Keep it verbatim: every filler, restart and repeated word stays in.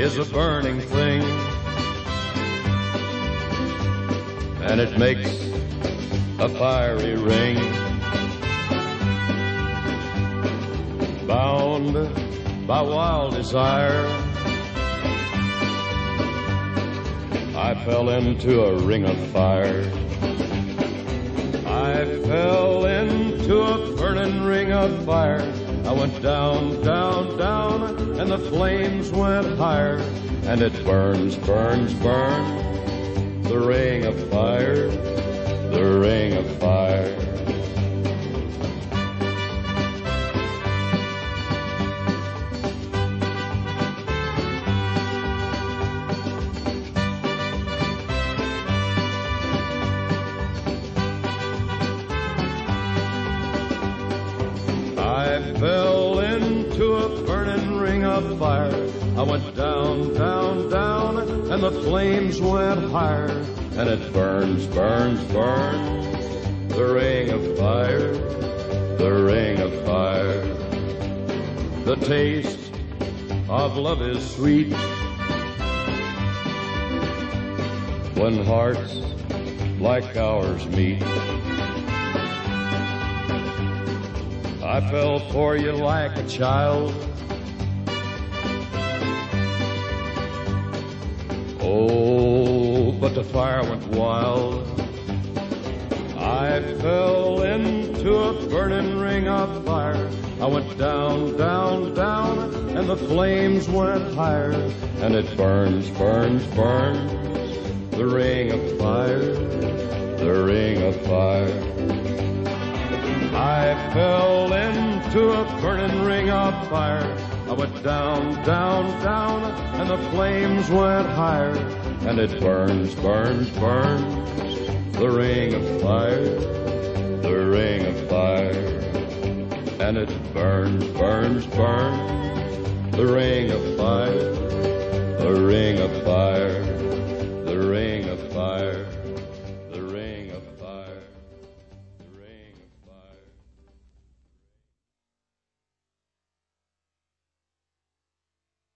is a burning thing, and it makes a fiery ring. Bound by wild desire, I fell into a ring of fire. I fell into a burning ring of fire. I went down, down, down, and the flames went higher. And it burns, burns, burns, the ring of fire, the ring of fire. I fell into a burning ring of fire. I went down, down, down, and the flames went higher. And it burns, burns, burns, the ring of fire, the ring of fire. The taste of love is sweet when hearts like ours meet. I fell for you like a child. Oh, but the fire went wild. I fell into a burning ring of fire. I went down, down, down, and the flames went higher. And it burns, burns, burns, the ring of fire, the ring of fire. I fell into a burning ring of fire. I went down, down, down, and the flames went higher. And it burns, burns, burns, the ring of fire, the ring of fire. And it burns, burns, burns, the ring of fire, the ring of fire, the ring of fire.